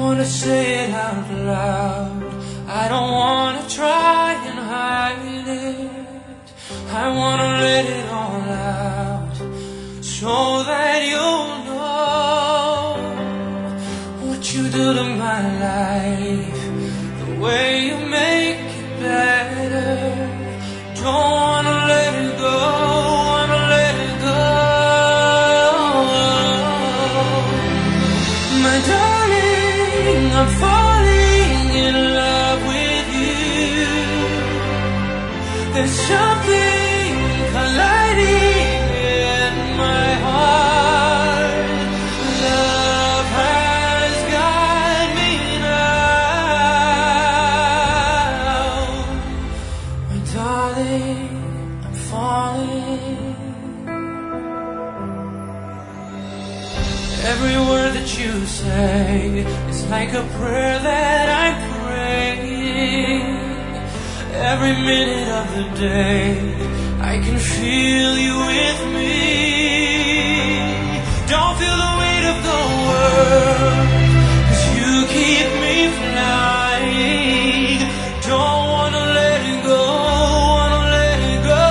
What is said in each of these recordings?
wanna say it out loud. I don't wanna try and hide it. I wanna let it all out, so that you'll know what you do to my life, the way you make it better. Don't wanna let it go, wanna let it go. My darling, I'm falling in love with you. There's something colliding in my heart. Love has got me now. My darling, I'm falling. Every word that you say is like a prayer that I'm praying. Every minute of the day, I can feel you with me. Don't feel the weight of the world, 'cause you keep me flying. Don't wanna let it go, wanna let it go.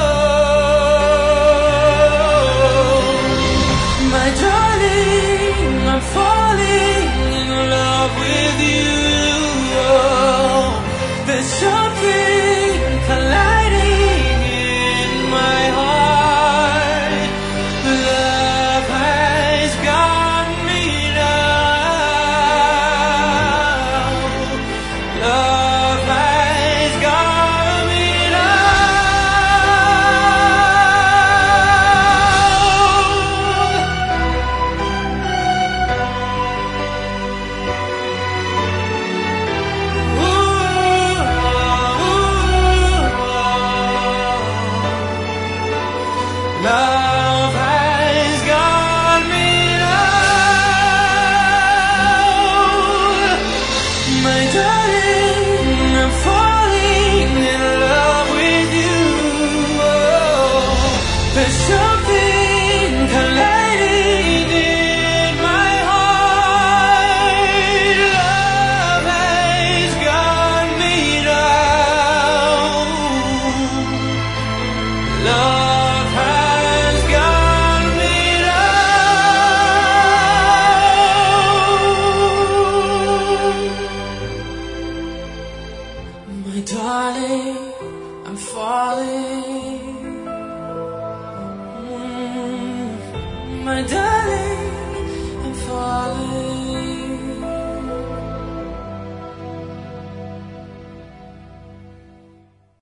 My darling, I'm falling in love with you. Oh, there's something colliding in my heart. Love has got me now. Love has got me Love has got me now. My darling, I'm falling in love with you. Oh, there's something colliding in my heart. Love has got me now. Love has got me now. My darling, I'm falling. My darling.